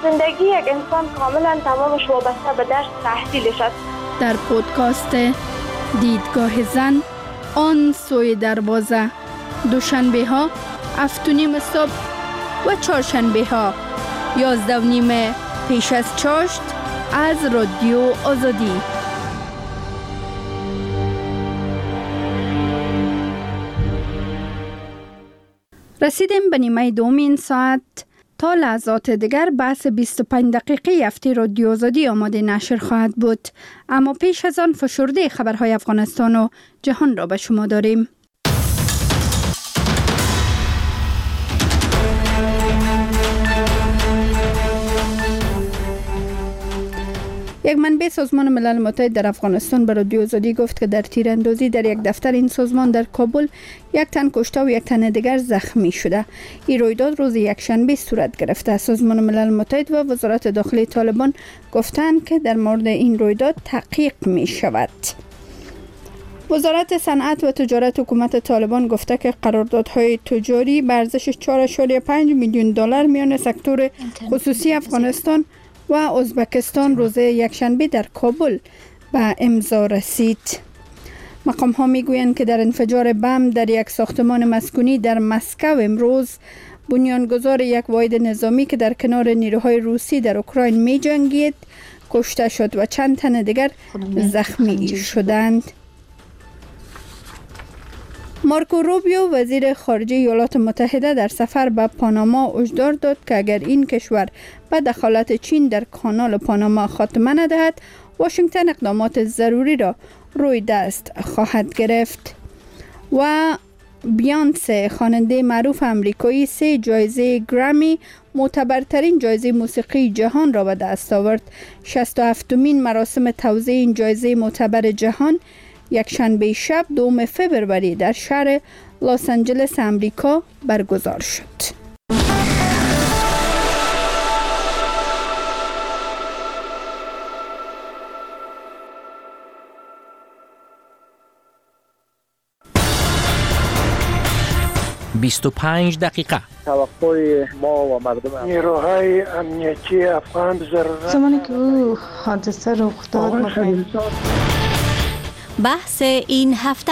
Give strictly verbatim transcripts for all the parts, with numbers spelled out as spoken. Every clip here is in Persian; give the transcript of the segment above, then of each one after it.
زندگی یک انسان کاملا تمامش وابسته به درس تحصیلش است. در پودکاست دیدگاه زن آن سوی دروازه، دوشنبه ها هفت و نیم صبح و چهارشنبه ها یازده و نیم پیش از چاشت از رادیو آزادی. رسیدیم به نیمه دوم این ساعت. تا لحظات دیگر بحث بیست و پنج دقیقه هفته رادیو آزادی آماده نشر خواهد بود، اما پیش از آن فشرده خبرهای افغانستان و جهان را به شما داریم. یک منبع سازمان ملل متحد در افغانستان به رادیو آزادی گفت که در تیراندازی در یک دفتر این سازمان در کابل یک تن کشته و یک تن دیگر زخمی شده. این رویداد روز یکشنبه صورت گرفته. سازمان ملل متحد و وزارت داخلی طالبان گفتند که در مورد این رویداد تحقیق می شود. وزارت صنعت و تجارت حکومت طالبان گفته که قراردادهای تجاری به ارزش چهار ممیز پنج میلیون دلار میان سکتور خصوصی افغانستان و ازبکستان روز یکشنبه در کابل به امضا رسید. مقام ها می گویند که در انفجار بم در یک ساختمان مسکونی در مسکو امروز بنیانگذار یک واحد نظامی که در کنار نیروهای روسی در اوکراین می جنگید کشته شد و چند تن دیگر زخمی شدند. مارکو روبیو وزیر خارجه ایالات متحده در سفر به پاناما هشدار داد که اگر این کشور به دخالت چین در کانال پاناما خاتمه ندهد، واشنگتن اقدامات ضروری را روی دست خواهد گرفت. و بیانسه خواننده معروف آمریکایی سه جایزه گرامی، معتبرترین جایزه موسیقی جهان را به دست آورد. شصت و هفتمین مراسم توزیع این جایزه معتبر جهان یک شنبه شب دوم فوریه در شهر لس آنجلس امریکا برگزار شد. بیست و پنج دقیقه. توقع ما و مردم نیروهای امنیتی افغان ضرورت زمانی که او حادثه رخ داد بحث این هفته.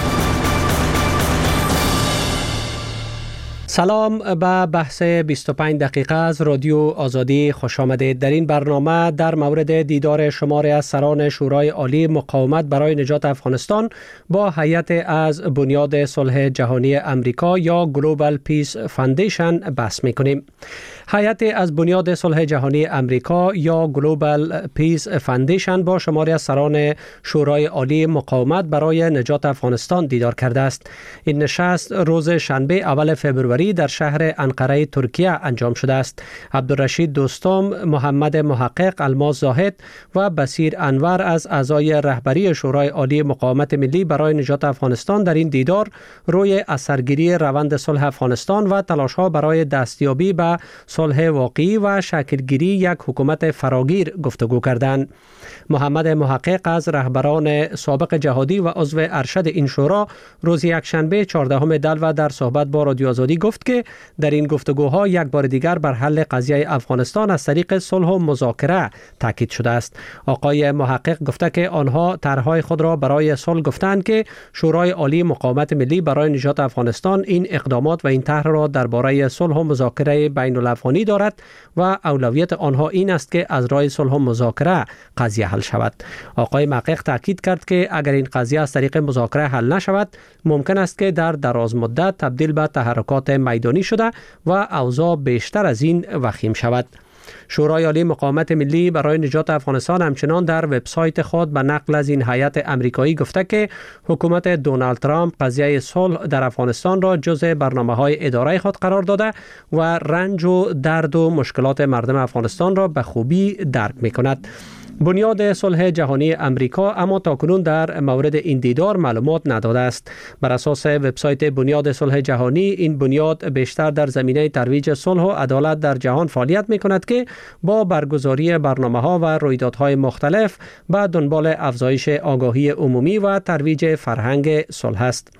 سلام به بحث بیست و پنج دقیقه از رادیو آزادی خوش آمدید. در این برنامه در مورد دیدار شماری از سران شورای عالی مقاومت برای نجات افغانستان با هیئت از بنیاد صلح جهانی امریکا یا گلوبال پیس فاندیشن بحث می‌کنیم. هیئت از بنیاد صلح جهانی امریکا یا گلوبال پیس فاندیشن با شماری از سران شورای عالی مقاومت برای نجات افغانستان دیدار کرده است. این نشست روز شنبه اول فوریه در شهر انقره ترکیه انجام شده است. عبدالرشید دوستم، محمد محقق، الماس زاهد و بصیر انور از اعضای رهبری شورای عالی مقاومت ملی برای نجات افغانستان در این دیدار روی اثرگیری روند صلح افغانستان و تلاش‌ها برای دستیابی به صلح واقعی و شکلگیری یک حکومت فراگیر گفتگو کردند. محمد محقق از رهبران سابق جهادی و عضو ارشد این شورا روز یکشنبه چهاردهم دلو در صحبت با رادیو آزادی گفت که در این گفتگوها یک بار دیگر بر حل قضیه افغانستان از طریق صلح و مذاکره تاکید شده است. آقای محقق گفته که آنها طرحهای خود را برای صلح گفتند که شورای عالی مقاومت ملی برای نجات افغانستان این اقدامات و این طرح را درباره صلح و مذاکره بین الافغانی دارد و اولویت آنها این است که از راه صلح و مذاکره قضیه حل شود. آقای محقق تاکید کرد که اگر این قضیه از طریق مذاکره حل نشود، ممکن است که در دراز مدت تبدیل به تحرکات میدانی شده و اوضاع بیشتر از این وخیم شود. شورای عالی مقاومت ملی برای نجات افغانستان همچنان در وبسایت خود به نقل از این هیئت امریکایی گفته که حکومت دونالد ترامپ قضیه صلح در افغانستان را جزء برنامه‌های اداره خود قرار داده و رنج و درد و مشکلات مردم افغانستان را به خوبی درک می‌کند. بنیاد صلح جهانی امریکا اما تاکنون در مورد این دیدار معلومات نداده است. بر اساس وبسایت بنیاد صلح جهانی، این بنیاد بیشتر در زمینه ترویج صلح و عدالت در جهان فعالیت می‌کند که با برگزاری برنامه‌ها و رویدادهای مختلف به دنبال افزایش آگاهی عمومی و ترویج فرهنگ صلح است.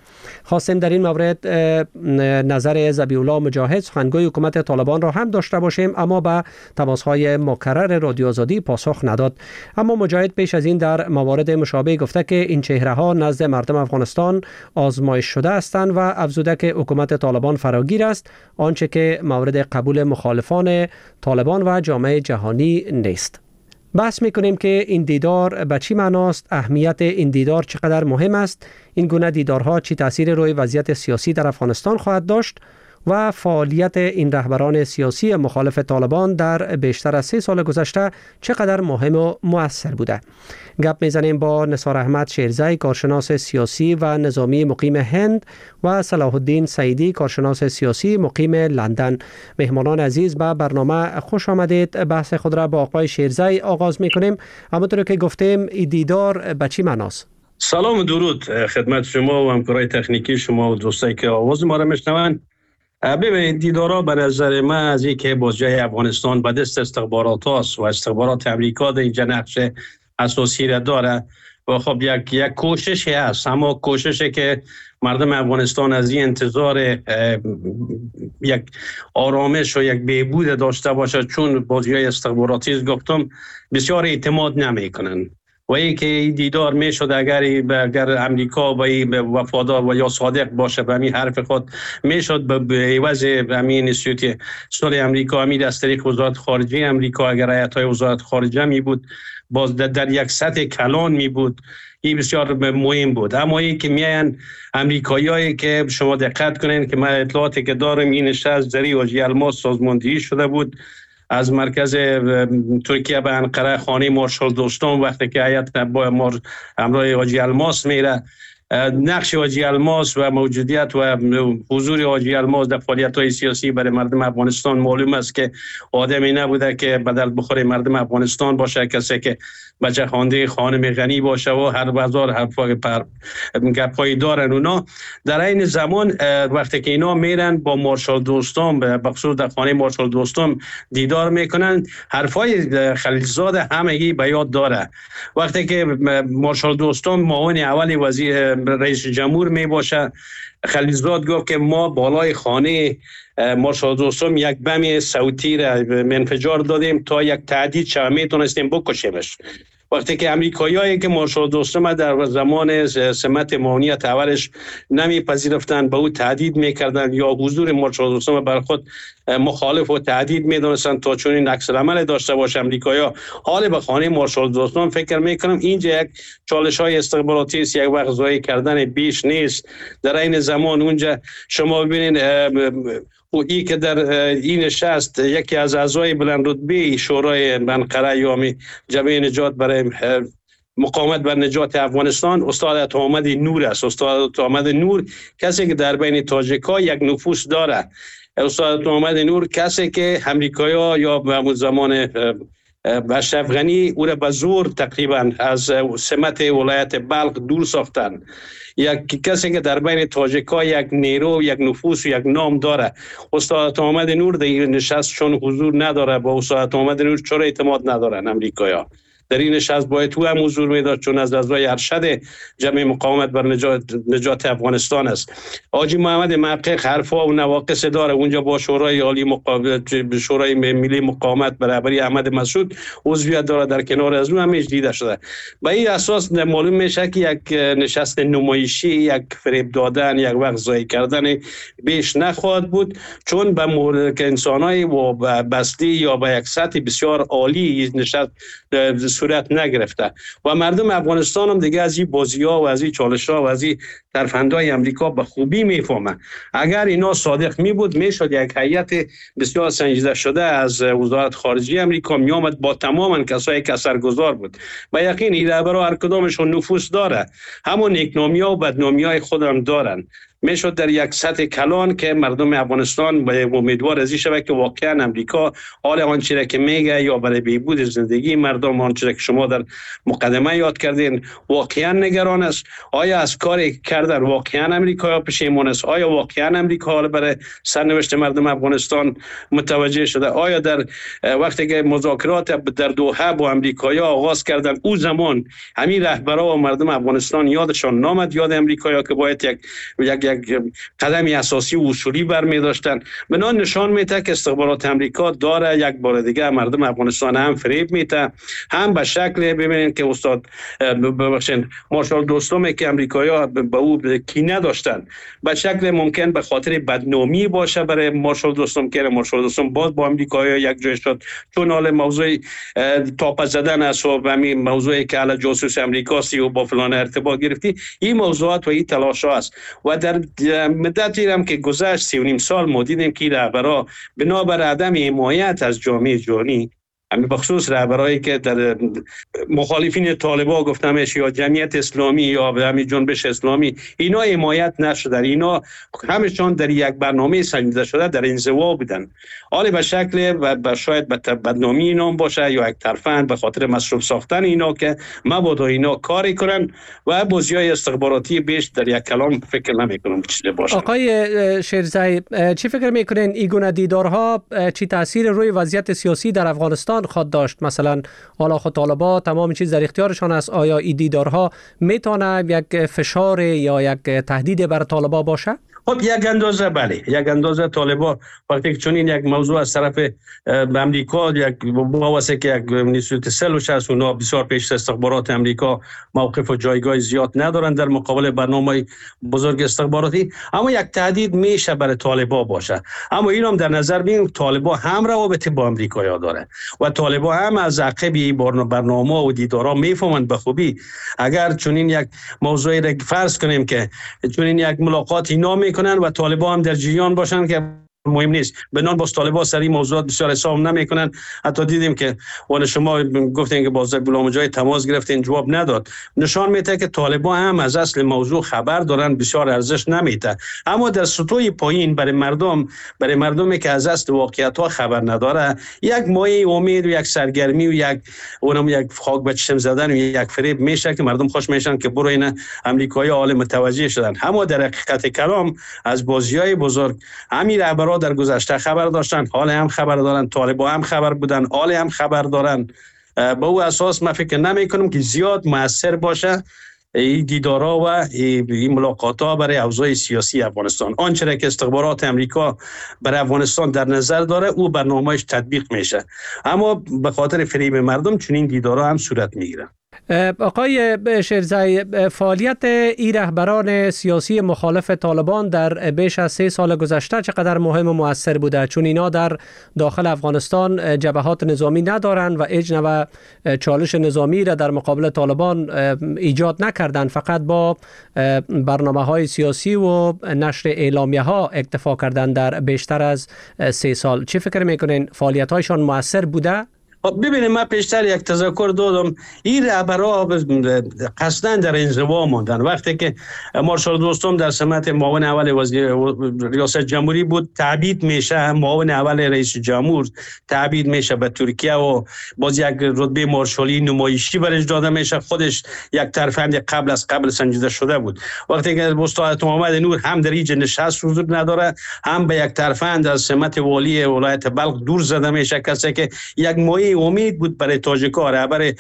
خواستیم در این مورد نظر ذبیح الله مجاهد سخنگوی حکومت طالبان را هم داشته باشیم، اما به تماس‌های مکرر رادیو آزادی پاسخ نداد. اما مجاهد پیش از این در موارد مشابه گفته که این چهره‌ها نزد مردم افغانستان آزمایش شده هستند و افزوده که حکومت طالبان فراگیر است، آنچه که مورد قبول مخالفان طالبان و جامعه جهانی نیست. بحث میکنیم که این دیدار به چی معناست، اهمیت این دیدار چقدر مهم است، این گونه دیدارها چی تأثیر روی وضعیت سیاسی در افغانستان خواهد داشت و فعالیت این رهبران سیاسی مخالف طالبان در بیشتر از سه سال گذشته چقدر مهم و مؤثر بوده. گپ میزنیم با نثار احمد شیرزی، کارشناس سیاسی و نظامی مقیم هند، و صلاح الدین سعیدی، کارشناس سیاسی مقیم لندن. مهمانان عزیز، به برنامه خوش آمدید. بحث خود را با آقای شیرزی آغاز میکنیم. همونطور که گفتیم این دیدار به چی معناست؟ سلام و درود خدمت شما و همکارای تکنیکی شما و دوستایی که آواز ما را میشنوند. ببینید، دیدارها به نظر من از این که بازجای افغانستان به دست استخبارات هاست و استخبارات امریکا در اینجا نقش اساسی را داره و خب یک یک کوششی هست، اما کوششی که مردم افغانستان از این انتظار یک آرامش و یک بهبود داشته باشد، چون بازجای استخباراتی گفتم بسیار اعتماد نمی کنند و ای که دیدار می شد اگر اگر امریکا به وفادار و یا صادق باشه به همین حرف خود می شد به عوض همین اینستیتوت صلح امریکا، همین از طریق وزارت خارجه امریکا، اگر هیئت‌های وزارت خارجه می بود باز در یک سطح کلان می بود، این بسیار مهم بود. اما این که میان امریکاییایی که شما دقت کنین که من اطلاعاتی که دارم این نشست زری حاجی الماس سازماندهی شده بود از مرکز ترکیه به انقره، خانه مارشال دوستان، وقتی که هیئت با مار همراه حاجی الماس میره، نقش حاجی الماس و موجودیت و حضور حاجی الماس در فعالیت‌های سیاسی برای مردم افغانستان معلوم است که آدمی نبوده که بدل بخوره مردم افغانستان باشه، کسی که بچه خوانده خانم غنی باشه و هر بازار حرفای پر گپایی دارن. اونا در این زمان وقتی که اینا میرن با مارشال دوستان به خصوص در خانه مارشال دوستان دیدار میکنن، حرفای خلیلزاد همگی به یاد داره. وقتی که مارشال دوستان معاون اول وزیر رئیس جمهور می باشه، خلیلزاد گفت که ما بالای خانه مارشال دوستان یک بم صوتی را انفجار دادیم تا یک تهدید شود، میتونستیم بکشیمش. وقتی که امریکاییایی که مارشال دوستان در زمان سمت معاونیت اولش نمیپذیرفتن، به او تهدید میکردن یا حضور مارشال دوستان بر خود مخالف و تهدید میدونستن تا چون این عکس العمل داشته باشه امریکایی‌ها، حال به خانه مارشال دوستان فکر میکنم اینجا یک چالش های استخباراتی است، یک وقت ضایع کردن بیش نیست. در این زمان اونجا شما ببینید و ای که در این نشست یکی از اعضای بلند رتبه شورای انقره یا جبهه نجات برای مقاومت بر نجات افغانستان استاد عطاحمد نور است. استاد عطاحمد نور کسی که در بین تاجیک‌ها یک نفوذ داره. استاد عطاحمد نور کسی که امریکایی‌ها یا به همون زمان اشرف غنی او را به زور تقریبا از سمت ولایت بلخ دور ساختن. یک کسی که در بین تاجیک‌ها یک نیرو، یک نفوذ و یک نام داره. استاد عطاحمد نور در این نشست چون حضور نداره، با استاد عطاحمد نور چرا اعتماد ندارن امریکایی‌ها؟ در این نشست باید تو هم حضور میداد چون از اعضای ارشد جمعیت مقاومت بر نجات, نجات افغانستان است. حاجی محمد محقق حرفا و نواقص داره، اونجا با شورای عالی مقاومت، شورای ملی مقاومت برابری احمد مسعود عضویت داره، در کنار از اون هم دیده شده. به این اساس معلوم میشه که یک نشست نمایشی، یک فریب دادن، یک وقت ضایع کردن بیش نخواهد بود، چون به مورد انسانای و بستی یا به یک سطح بسیار عالی نشست صورت نگرفته و مردم افغانستان هم دیگه از این بازی‌ها و از این چالش‌ها و از این ترفندهای امریکا به خوبی میفهمه. اگر اینا صادق می بود میشد یک هیئت بسیار سنجیده شده از وزارت خارجه امریکا می آمد با تماما کسایی که اثرگذار بود. به یقین این رهبرها هر کدامشون نفوذ داره، همون نیکنامی‌ها و بدنامی‌های خودم دارن. میشد در یک سطح کلان که مردم افغانستان به امیدوار ازی شود که واقعا امریکا حال آنچه را که میگه یا برای بهبود زندگی مردم آنچه را که شما در مقدمه یاد کردین واقعا نگران است. آیا از کاری کردن واقعا امریکا پشیمان است؟ آیا واقعا امریکا برای سرنوشت مردم افغانستان متوجه شده؟ آیا در وقتی که مذاکرات در دوحه با امریکایی‌ها آغاز کردن او زمان همین رهبران و مردم افغانستان یادشان نامد یاد امریکایی‌ها که باید یک یک یک قدمی اساسی و اصولی برمی داشتن؟ بنا نشان میده که استخبارات امریکا داره یک بار دیگه مردم افغانستان هم فریب میده، هم به شکل ببینید که استاد ببخشید مارشال دوستم که امریکایی‌ها به او کینه داشتن به شکل ممکن به خاطر بدنامی باشه برای مارشال دوستم که مارشال دوستم باز با امریکایی‌ها یک جای شد چون حال موضوع تاپ زدن است و همین موضوعی که علی جاسوس امریکاسی و با فلان ارتباط گرفتی، این موضوعات و این تلاش‌ها است و در مدتی هم که گذشت سی و نیم سال ما دیدیم که رهبرها بنابر عدم حمایت از جامعه جهانی، همین بخصوص رهبرایی که در مخالفین طالبان گفتمش یا جمعیت اسلامی یا همین جنبش اسلامی، اینا حمایت نشدن، اینا همشون در یک برنامه سنجیده شده در انزوا بودن. حالا به شکل و شاید به بدنامی اینا باشه یا یک طرفن به خاطر مصروف ساختن اینا که مبادا اینا کاری کنن و بازیای استخباراتی بیش در یک کلام فکر نمی‌کنم چیزی باشه. آقای شیرزایی، چی فکر می‌کنین این گونه دیدارها چی تاثیر روی وضعیت سیاسی در افغانستان خواهد داشت؟ مثلا حالا خود طالبان تمام چیز در اختیارشان است، آیا این دیدارها میتونه یک فشار یا یک تهدید بر طالبان باشه؟ خب یک اندازه بله، یک اندازه طالبان وقتی که چنین یک موضوع از طرف امریکا یک واسه که یک نیسوت سلوش است، اونا بسیار پیش استخبارات امریکا موقف و جایگاه زیاد ندارن در مقابل برنامه بزرگ استخباراتی، اما یک تهدید میشه برای طالبان باشه. اما اینم در نظر بگیریم طالبان هم روابط با امریکا داره و طالبان هم از عقب برنامه و دیدارا میفهمند به خوبی. اگر چنین یک موضوعی را فرض کنیم که چنین یک ملاقات اینا میکنن و طالبان هم در جریان باشن که مهم نیست، بنان باز طالبان سری موضوعات بسیار حساب نمیکنن. حتی دیدیم که وان شما گفتین که باز غلام جای تماس گرفتین جواب نداد، نشان میده که طالبان هم از اصل موضوع خبر دارن، بسیار ارزش نمیده. اما در سطوح پایین برای مردم برای مردمی که از اصل واقعیت ها خبر نداره یک مایه امید و یک سرگرمی و یک اونم یک خاک به چشم زدن و یک فریب میشه که مردم خوش میشن که برو اینا امریکایی عالم متوجه شدن. اما در حقیقت کلام از بازیای بزرگ همین رهبران در گذشته خبر داشتن، حال هم خبر دارن، طالبان هم خبر بودن، حال هم خبر دارن. به او اساس من فکر نمی کنم که زیاد مؤثر باشه این دیدارها و این ملاقات‌ها برای اوضاع سیاسی افغانستان. آنچه که استخبارات امریکا برای افغانستان در نظر داره او برنامه‌اش تطبیق میشه، اما به خاطر فریب مردم چنین دیدارها هم صورت میگیره. آقای شیرزایی، فعالیت ای رهبران سیاسی مخالف طالبان در بیش از سه سال گذشته چقدر مهم و مؤثر بوده؟ چون اینا در داخل افغانستان جبهات نظامی ندارن و هیچ نوع چالش نظامی را در مقابل طالبان ایجاد نکردن، فقط با برنامه های سیاسی و نشر اعلامیه ها اکتفا کردن در بیشتر از سه سال. چی فکر میکنین فعالیت هایشان مؤثر بوده؟ ببینید من پیشتر یک تذکر دادم، این رهبرها قصداً در انزوا ماندن. وقتی که مارشال دوستم در سمت معاون اول وزیر ریاست جمهوری بود تبعید میشه، معاون اول رئیس جمهور تبعید میشه به ترکیه و باز یک رتبه مارشالی نمایشی برش داده میشه، خودش یک ترفند قبل از قبل سنجیده شده بود. وقتی که استاد محمد نور هم در اینجا نشست حضور نداره، هم به یک ترفند از سمت والی ولایت بلخ دور زده میشه، کسی که یک مایه امید بود برای تاجیک‌ها، رهبر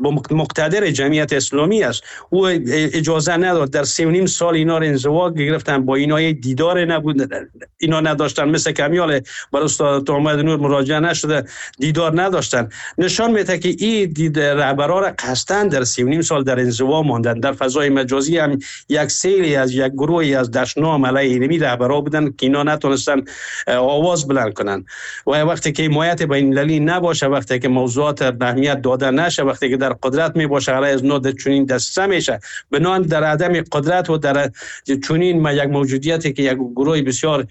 مقتدر جمعیت اسلامی است، او اجازه نداد. در سه و نیم سال اینا رو انزوا گرفتن، با اینا دیدار نبود، اینا نداشتن، مثل کمیال برای استاد محمد نور مراجعه نشده، دیدار نداشتن. نشان میده که این دید رهبرها را قصداً در سه و نیم سال در انزوا ماندن. در فضای مجازی هم یک سیلی از یک گروهی از دشنام علیه اینمی رهبرها بودن که اینا نتونستن آواز بلند کنن. و وقتی که حمایت بین المللی نباشه، وقتی که موضوعات اهمیت داده نشه، وقتی که در قدرت می باشه علیه از نو چنین دسته میشه. بنان در عدم قدرت و در چنین ما یک موجودیتی که یک گروه بسیار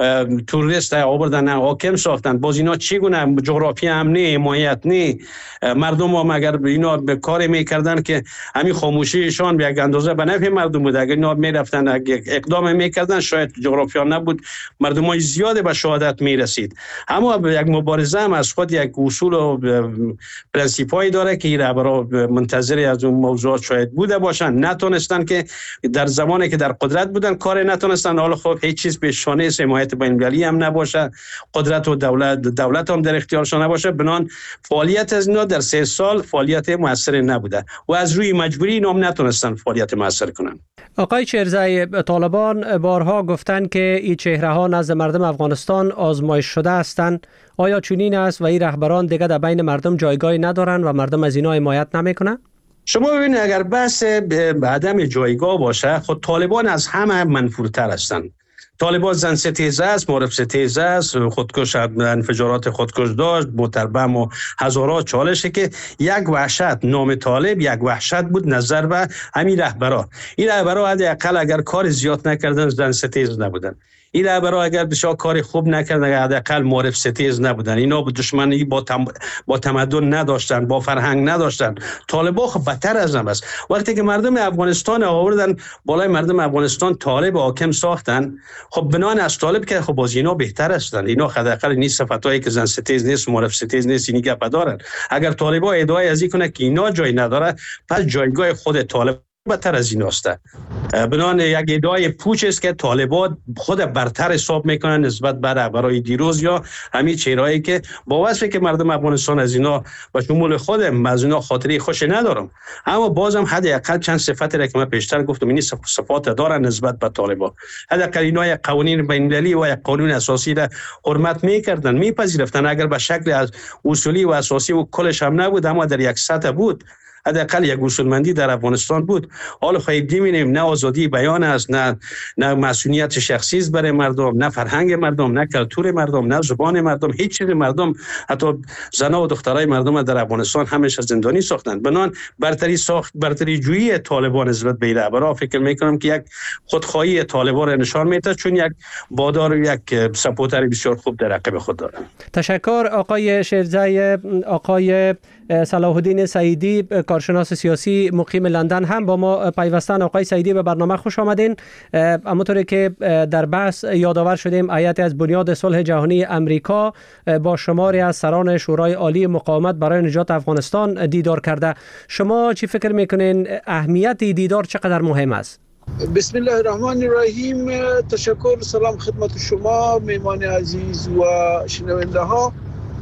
توریست آوردن حاکم ساختن، باز اینا چگونه جغرافیا هم نه، حمایت نه، مردم هم اگر اینا به کاری میکردن که همین خاموشیشان به یک اندازه به نفع مردم بود، اگر اینا میرفتن اقدام میکردن شاید جغرافیا نبود، مردم های زیاده به شهادت میرسید. اما یک مبارزه هم از خود یک اصول و پرنسیپایی داره که اینا برای منتظری از اون موضوعات شاید بوده باشن، نتونستن که در زمانی که در قدرت بودن کار نتونستن. حالا خب هیچ چیز به شانه حمایت بین‌المللی هم نباشه، قدرت و دولت دولت هم در اختیارشان نباشه، بنان فعالیت از اینا در سه سال فعالیت موثر نبوده و از روی مجبوری اینا هم نتونستن فعالیت موثر کنن. آقای شیرزایی، طالبان بارها گفتند که این چهره ها نزد مردم افغانستان آزمایش شده هستند. آیا چنین است و این رهبران دیگه در بین مردم جایگاهی ندارن و مردم از اینا حمایت نمیکنن؟ شما ببینید اگر بحث عدم جایگاه باشه، خود طالبان از همه منفورتر هستند. طالبان زن ستیزه است، معرف ستیزه است، خودکش انفجارات خودکش داشت، متربم و هزارات چالشه که یک وحشت نام طالب یک وحشت بود نظر به همین رهبرا. این رهبرا حداقل اگر کار زیاد نکردن زن ستیز نبودن. این رهبرا اگر بسیار کار خوب نکردن حداقل معرف ستیز نبودن. اینا با دشمنی با تم... با تمدن نداشتن، با فرهنگ نداشتن. طالبان خب بدتر از هم است. وقتی که مردم افغانستان آوردن بالای مردم افغانستان طالب حاکم ساختن، خب بنان از طالب که خب باز اینا بهتر هستند. اینا حداقل این صفاتایی که زن ستیز نیست، معرف ستیز نیست، اینی گپ دارن. اگر طالبان ادعای از این کنه که اینا جای نداره، پس جایگاه خود طالب بدتر از این است. بنان یک ادعای پوچ است که طالبان خود برتر حساب میکنن نسبت به رهبرای دیروز یا همین چهرهایی که با وصفی که مردم افغانستان از اینا و شمول خودم از اینا خاطری خوش ندارم، اما بازم حداقل چند صفتی را که من پیشتر گفتم این صفات دارن نسبت به طالبان. حداقل اینا یک قوانین بین‌المللی و یک قانون اساسی را حرمت میکردن، میپذیرفتن، اگر به شکل از اصولی و اساسی و کلش هم نبود اما در یک سطح بود، حداقل یک اصولمندی در افغانستان بود. حالا خواهید دیمینیم نه آزادی بیان است، نه نه مسئولیت شخصی است برای مردم، نه فرهنگ مردم، نه کلتور مردم، نه زبان مردم، هیچ چیز مردم، حتی زنان و دخترای مردم در افغانستان همیشه زندانی ساختند. بنان برتری ساخت برتری جویی طالبان نسبت به رهبران فکر میکنم که یک خودخواهی طالبان را نشان میده، چون یک بادار و یک سپورتر بسیار خوب در عقب خود دارند. تشکر آقای شیرزایی. آقای صلاح الدین سعیدی، کارشناس سیاسی مقیم لندن، هم با ما پیوستن. آقای سعیدی به برنامه خوش آمدین. همونطوری که در بحث یادآور شدیم، هیئت از بنیاد صلح جهانی امریکا با شماری از سران شورای عالی مقاومت برای نجات افغانستان دیدار کرده. شما چی فکر میکنین اهمیت دیدار چقدر مهم است؟ بسم الله الرحمن الرحیم. تشکر، سلام خدمت شما میهمان عزیز و شنونده ها.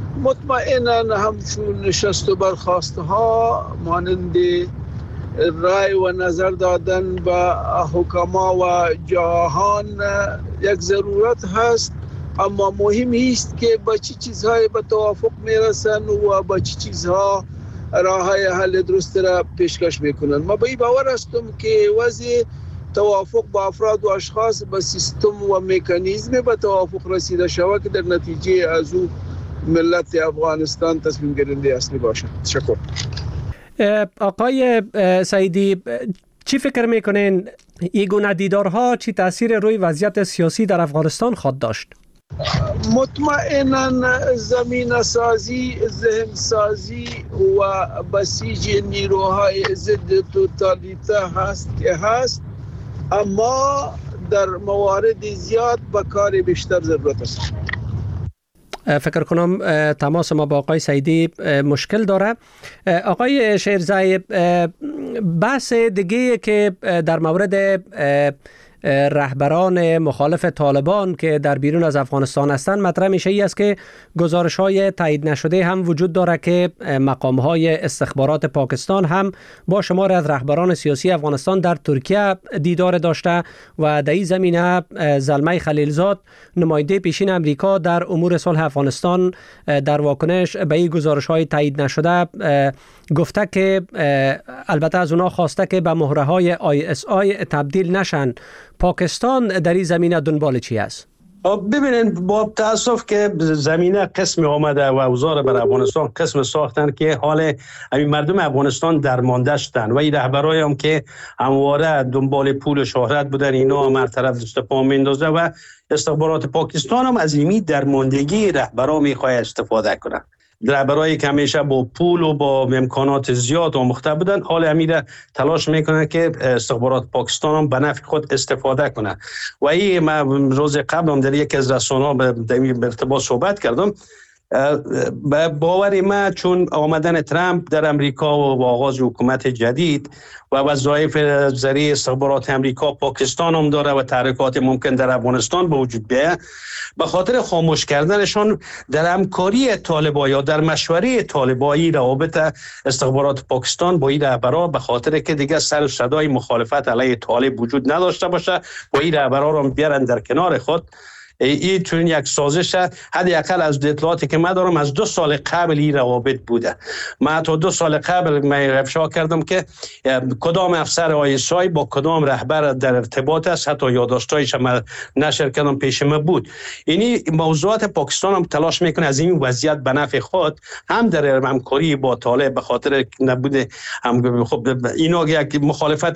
مطمئنا همچون نشست و برخاسته ها مانند رای و نظر دادن به حکما و جهان یک ضرورت هست، اما مهم است که با چه چیزهای به توافق میرسن و با چه چیزها راه های حل درست را پیشکش میکنن. ما به این باور هستم که وضع توافق با افراد و اشخاص با سیستم و مکانیزم به توافق رسیده شود که در نتیجه از او ملت افغانستان تصمیم گیرنده اصلی باشه. تشکر. آقای سعیدی، چی فکر میکنین این گونه دیدارها چی تاثیر روی وضعیت سیاسی در افغانستان خواهد داشت؟ مطمئنا زمین سازی، ذهن سازی و بسیج نیروهای ضد توتالیته هست که هست، اما در موارد زیاد به کار بیشتر ضرورت است. فکر کنم تماس ما با آقای سعیدی مشکل داره. آقای شیرزایی، بحث دیگه که در مورد رهبران مخالف طالبان که در بیرون از افغانستان هستند مطرح میشه ای است که گزارش‌های تایید نشده هم وجود داره که مقام‌های استخبارات پاکستان هم با شمار از رهبران سیاسی افغانستان در ترکیه دیدار داشته و در این زمینه زلمه خلیلزاد، نماینده پیشین امریکا در امور صلح افغانستان، در واکنش به این گزارش‌های تایید نشده گفته که البته از اونا خواسته که به مهره‌های آی اس آی تبدیل نشن. پاکستان در این زمینه دنبال چی است؟ ببینید با تاسف که زمینه قسم آمده و اوضاع بر افغانستان قسم ساختن که حال همین مردم افغانستان درمانده شدن و این رهبرای هم که همواره دنبال پول و شهرت بودن اینا هم هر طرف دست پا میندازه و استخبارات پاکستان هم از این درماندگی رهبرا میخواد استفاده کنه. رهبرایی که همیشه با پول و با امکانات زیاد آموخته بودن حال امیر تلاش میکنه که استخبارات پاکستان هم به نفع خود استفاده کنه و این من روز قبل هم در یک از رسانه‌ها به ارتباط صحبت کردم. باور ما چون آمدن ترامپ در امریکا و آغاز حکومت جدید و وظایف ذریع استخبارات امریکا پاکستان هم داره و تحریکات ممکن در افغانستان به وجود بیاید، به خاطر خاموش کردنشان در همکاری طالبان یا در مشوره طالبانی روابط استخبارات پاکستان با این رهبرا به خاطر که دیگه سر و صدای مخالفت علیه طالب وجود نداشته باشه و این رهبرا رو بیارن در کنار خود. این چون یک سازش حداقل از اطلاعاتی که من دارم از دو سال قبل این روابط بوده. من تا دو سال قبل من افشا کردم که کدام افسر آی اس آی با کدام رهبر در ارتباط است، حتی یادداشت‌هایش من نشر کردم پیش من بود. یعنی موضوعات پاکستان هم تلاش میکنه از این وضعیت به نفع خود هم در همکاری با طالب به خاطر نبوده هم خب اینا یک مخالفت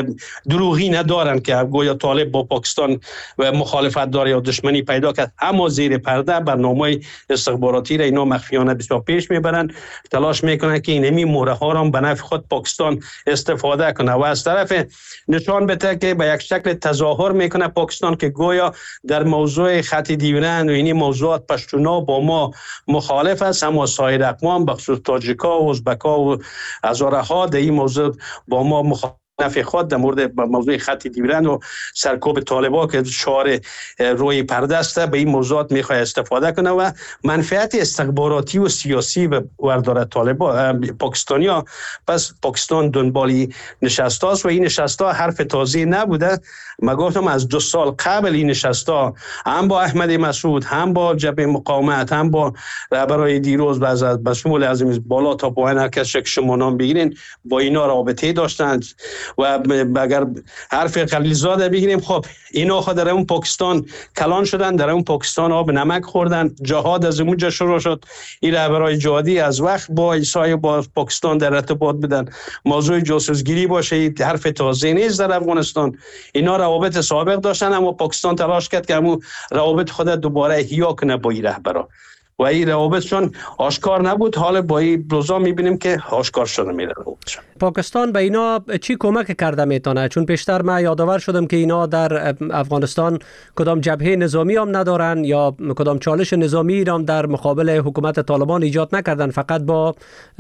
دروغی ندارن که گویا طالب با پاکستان و مخالفت داره یا دشمنی پیدا کرد، اما زیر پرده برنامه استخباراتی را اینا مخفیانه بسیار پیش میبرن، تلاش میکنن که اینمی موره ها را به نفع خود پاکستان استفاده کنه و از طرف نشان بده که به یک شکل تظاهر میکنه پاکستان که گویا در موضوع خط دیورند و اینی موضوعات پشتونا با ما مخالف است، اما سایر اقوام بخصوص تاجیکا و ازبکا و هزارها در این موضوع با ما مخالف نفع خود در مورد موضوع خط دیورند و سرکوب طالبان که شعار روی پرده است به این موضوعات میخواد استفاده کنه و منفعت استخباراتی و سیاسی و ورداره طالبان پاکستانیا. پس پاکستان دنبالی نشسته است و این نشسته حرف تازه نبوده. ما گفتم از دو سال قبل این نشسته هم با احمد مسعود هم با جبهه مقاومت هم با رهبرای دیروز و از بشمول از بالا تا پایین هر کس که شما نام بگیرین با اینا رابطه داشتند و اگر حرف خلیلزاده بگیریم خب اینا خود در اون پاکستان کلان شدن، در اون پاکستان آب نمک خوردن، جهاد از اونجا شروع شد. این رهبرای جهادی از وقت با عیسی با پاکستان در ارتباط بودن. موضوع جاسوسگیری باشه حرف تازه نیست در افغانستان. اینا روابط سابق داشتن اما پاکستان تلاش کرد که همون روابط خود دوباره احیا کنه با این رهبرا و این روابطشون آشکار نبود. حالا با این روزا میبینیم که آشکار شده میره. پاکستان به اینا چی کمک کرده میتونه؟ چون پیشتر من یادآور شدم که اینا در افغانستان کدام جبهه نظامی هم ندارن یا کدام چالش نظامی هم در مقابل حکومت طالبان ایجاد نکردن، فقط با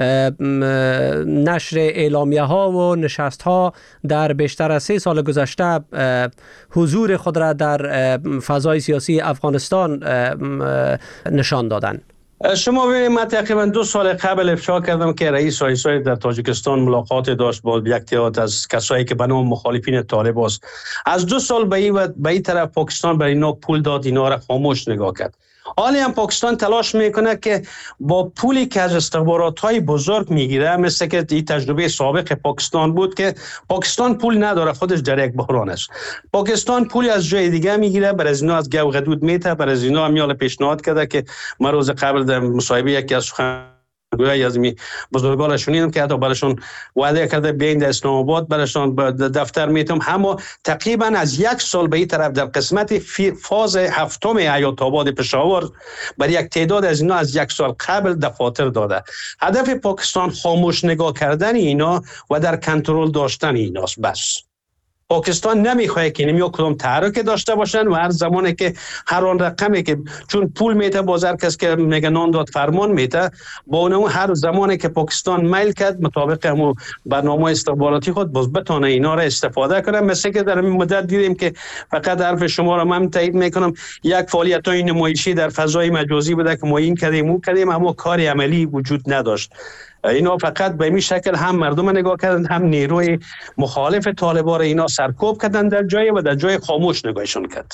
نشر اعلامیه ها و نشست ها در بیشتر از سه سال گذشته حضور خود را در فضای سیاسی افغانستان نشان دادن. شما ببینید من تقریبا دو سال قبل افشا کردم که رئیس آی اس آی در تاجیکستان ملاقات داشت با یک تعداد از کسایی که به نام مخالفین طالب است. از دو سال به این به این طرف پاکستان برای اینا پول داد، اینا را خاموش نگاه کرد. حالی هم پاکستان تلاش میکنه که با پولی که از استخبارات‌های بزرگ میگیره، مثل که این تجربه سابق پاکستان بود که پاکستان پول نداره، خودش در یک بحران است. پاکستان پولی از جای دیگه میگیره، برای از اینا از گو غدود میته، برای از اینا میال پیشنهاد کرده که من روز قبل در مصاحبه یکی از گویا از می بزرگان شنیدم که حتی براشون وعده کرده بیاین در اسلام آباد براشون دفتر میتم. اما تقریبا از یک سال به این طرف در قسمت فاز هفتم حیات آباد پشاور برای یک تعداد از اینا از یک سال قبل دفاتر داده. هدف پاکستان خاموش نگاه کردن اینا و در کنترل داشتن ایناست. بس پاکستان نمیخواد که نمیو کدام تحرک داشته باشن و هر زمانی که هر آن رقمی که چون پول میته بازار کس که میگه نان داد فرمان میته، با اون هر زمانی که پاکستان میل کرد مطابق همون برنامه استخباراتی خود باز بتونه اینا را استفاده کنه. مثل که در این مدت دیدیم که فقط حرف شما را من تایید میکنم، یک فعالیت‌های نمایشی در فضای مجازی بوده که ما این کردیم اون کردیم اما کاری عملی وجود نداشت. اینا فقط به این شکل هم مردم نگاه کردن، هم نیروی مخالف طالبان را اینا سرکوب کردن در جای و در جای خاموش نگاهشون کرد.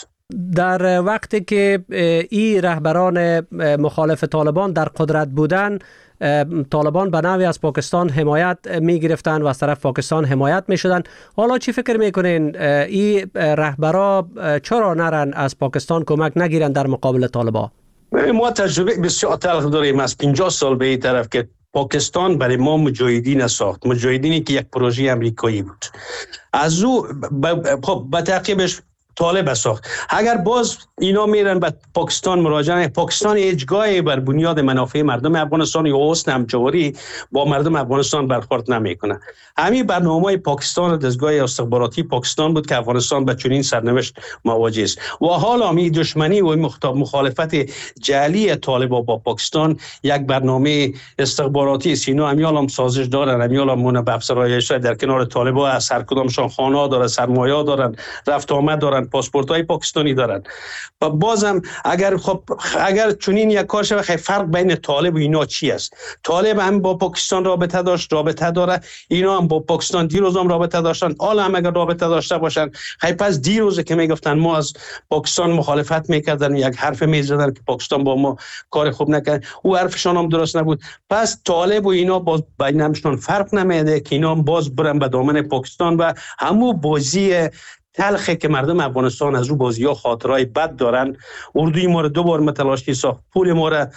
در وقتی که این رهبران مخالف طالبان در قدرت بودن، طالبان به نوعی از پاکستان حمایت می گرفتن و از طرف پاکستان حمایت می شدن. حالا چی فکر میکنین این رهبرا چرا نرن از پاکستان کمک نگیرن در مقابل طالبان؟ ما تجربه بسیار تلخ داریم از پنجاه سال به این طرف که پاکستان برای ما مجاهدین ساخت، مجاهدینی که یک پروژه امریکایی بود. از او به تعقیبش طالب ساخت. اگر باز اینا میرن به پاکستان مراجعه، پاکستان هیچگاهی بر بنیاد منافع مردم افغانستان یا حسن همجواری با مردم افغانستان برخورد نمیکنه. همین برنامه پاکستان و دستگاه استخباراتی پاکستان بود که افغانستان به چنین سرنوشت مواجه است. و حالا می دشمنی و مخالفت جعلی طالبان با پاکستان یک برنامه استخباراتی است. اینا همیال هم سازش دارن، همیال هم منبع افسرایش در کنار طالبان از هر کدامشان خانه داره، سرمایه دارن، رفت آمد دارن، پاسپورت های پاکستانی دارن. و بازم اگر خب اگر چنین یک کار شود، فرق بین طالب و اینا چی است؟ طالب هم با پاکستان رابطه داشت، رابطه داره، اینا هم با پاکستان دیروز هم رابطه داشتن، حالا هم اگر رابطه داشته باشن، خیلی پس دیروز که میگفتن ما از پاکستان مخالفت میکردن، یک حرف میزدن که پاکستان با ما کار خوب نکنه، او حرفشان هم درست نبود. پس طالب و اینا باز بینشون فرق نمیده که اینا باز برن به دامن پاکستان و همو بازی تلخه که مردم افغانستان از رو بازی‌ها خاطرای بد دارن. اردوی ما رو دو بار متلاشی ساخت، پول ما رو،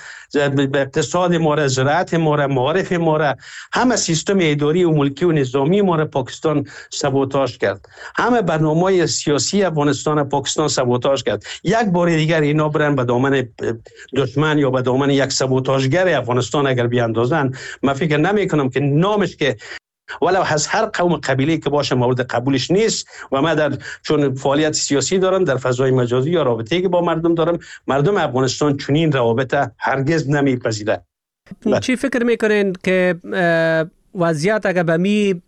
اقتصاد ما رو، زراعت ما رو، معارف ما رو، همه سیستم اداری و ملکی و نظامی ما رو پاکستان سابوتاژ کرد. همه برنامه‌های سیاسی افغانستان پاکستان سابوتاژ کرد. یک بار دیگر اینا برن به دامن دشمن یا به دامن یک سابوتاژگر افغانستان اگر بیاندازن، من فکر نمی‌کنم که نامش که ولو از هر قوم قبیله که باشه مورد قبولش نیست. و من در چون فعالیت سیاسی دارم در فضای مجازی یا رابطه‌ای که با مردم دارم، مردم افغانستان چنین روابط هرگز نمیپذیره. چی فکر میکنین که وضعیت اگر به می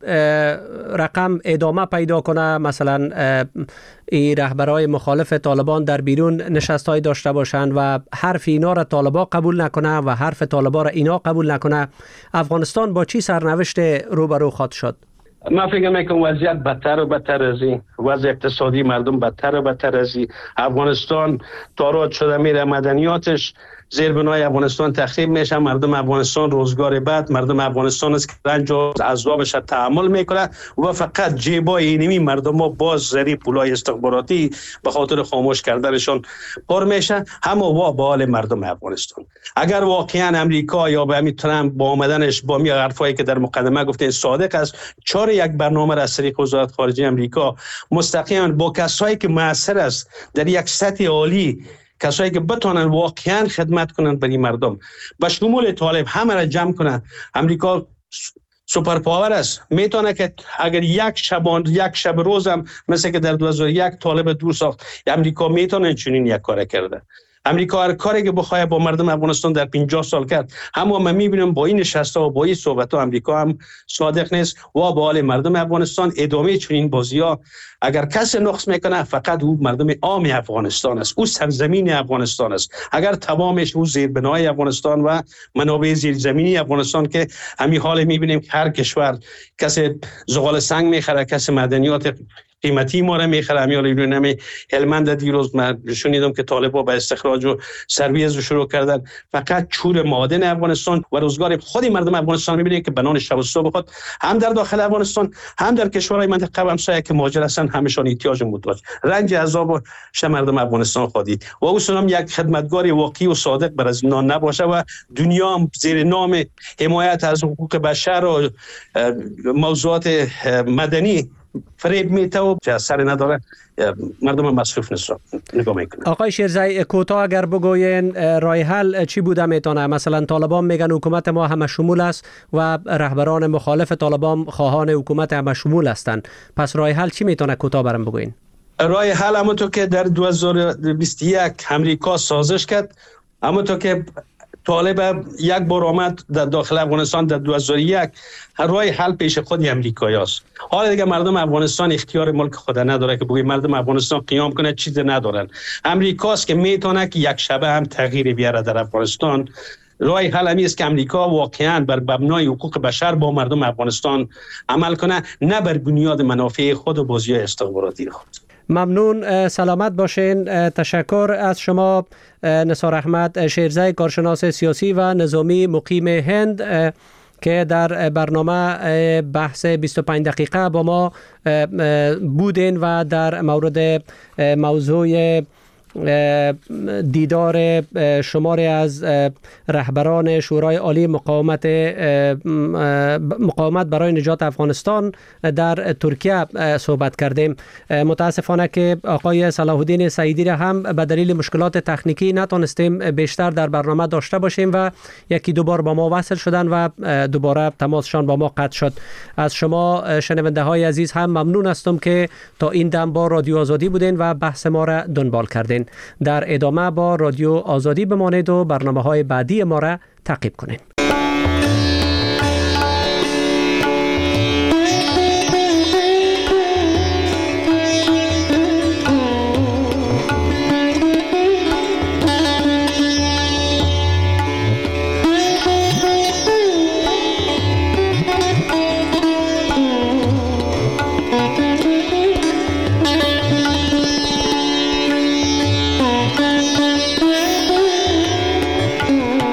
رقم ادامه پیدا کنه، مثلا این رهبرای مخالف طالبان در بیرون نشستای داشته باشند و حرف اینا را طالبان قبول نکنه و حرف طالبان را اینا قبول نکنه، افغانستان با چی سرنوشت روبرو خواهد شد؟ من فکر میکنم وضعیت بدتر و بدتر از این، وضع اقتصادی مردم بدتر و بدتر از این. افغانستان تاراج شده میره، مدنیاتش زیر بنای افغانستان تخریب میشه، مردم افغانستان روزگار بعد، مردم افغانستان است که رنج و عذابش تحمل میکنه و فقط جیبای اینمی مردم ها باز زری پولای استخباراتی به خاطر خاموش کردنشان پر میشه، همه وا به حال مردم افغانستان. اگر واقعا امریکا یا به همین ترامپ با آمدنش با می حرفایی که در مقدمه گفتین صادق است، چاره یک برنامه را از طریق وزارت خارجه امریکا مستقیما با کسایی که مؤثر است در یک سطح عالی، کسایی که بتونن واقعا خدمت کنن برای مردم، به شمول طالب همه را جمع کنن. امریکا سوپر پاور است، میتونه که اگر یک شبان یک شب روزم مثل که در دو هزار و یک طالب دور ساخت، امریکا میتونه چنین یک کار کرده. امریکا هر کاری که بخواد با مردم افغانستان در پنجاه سال کرد، اما من میبینم با این نشسته و با این صحبت ها امریکا هم صادق نیست و با حال مردم افغانستان ادامه چنین بازی ها اگر کسی نقص میکنه فقط او مردم عام افغانستان است، او سرزمین افغانستان است. اگر تمامش او زیربنای افغانستان و منابع زیرزمینی افغانستان که همین حال میبینیم که هر کشور کسی زغال سنگ میخره، کسی معدنیات قیمتی ما را میخره. همیال ایران همی هلمند دیروز من شنیدم که طالبان به استخراج و سرویز رو شروع کردن. فقط چور معادن افغانستان و روزگار خود مردم افغانستان میبینید که بنان شب و صبح خود هم در داخل افغانستان هم در کشورهای منطقه همسایه که مهاجر هستن همشان احتیاج محتاج رنج عذاب ش مردم افغانستان خودید و اصلا یک خدمتگار واقعی و صادق بر از نان نباشه و دنیا هم زیر نام حمایت از حقوق بشر و موضوعات مدنی فریب میته و اثر نداره، مردم مصروف نیست. نگاه میکنه. آقای شیرزی، کوتاه اگر بگوین راه حل چی بوده میتونه؟ مثلا طالبان میگن حکومت ما همه شمول است و رهبران مخالف طالبان خواهان حکومت همه شمول هستند، پس راه حل چی میتونه؟ کوتاه برام بگوین. راه حل همونطور که در دو هزار و بیست و یک امریکا سازش کرد، همونطور که طالب یک بار آمد در داخل افغانستان در دو هزار و یک، راه حل پیش خود امریکایی است. حالا دیگه مردم افغانستان اختیار ملک خود نداره که بگه مردم افغانستان قیام کنه، چیز ندارن. امریکاست که میتونه که یک شبه هم تغییر بیاره در افغانستان. راه حل همی است که امریکا واقعا بر مبنای حقوق بشر با مردم افغانستان عمل کنه، نه بر بنیاد منافع خود و بازی‌های استخباراتی خود. ممنون، سلامت باشین. تشکر از شما نثار احمد شیرزی، کارشناس سیاسی و نظامی مقیم هند، که در برنامه بحث بیست و پنج دقیقه با ما بودین و در مورد موضوع دیدار شماری از رهبران شورای عالی مقاومت مقاومت برای نجات افغانستان در ترکیه صحبت کردیم. متاسفانه که آقای صلاح الدین سعیدی را هم به دلیل مشکلات تکنیکی نتونستیم بیشتر در برنامه داشته باشیم و یکی دو بار با ما وصل شدن و دوباره تماسشان با ما قطع شد. از شما شنونده های عزیز هم ممنون هستم که تا این دم با رادیو آزادی بودین و بحث ما را دنبال کردین. در ادامه با رادیو آزادی بمانید و برنامه های بعدی ما را تعقیب کنید.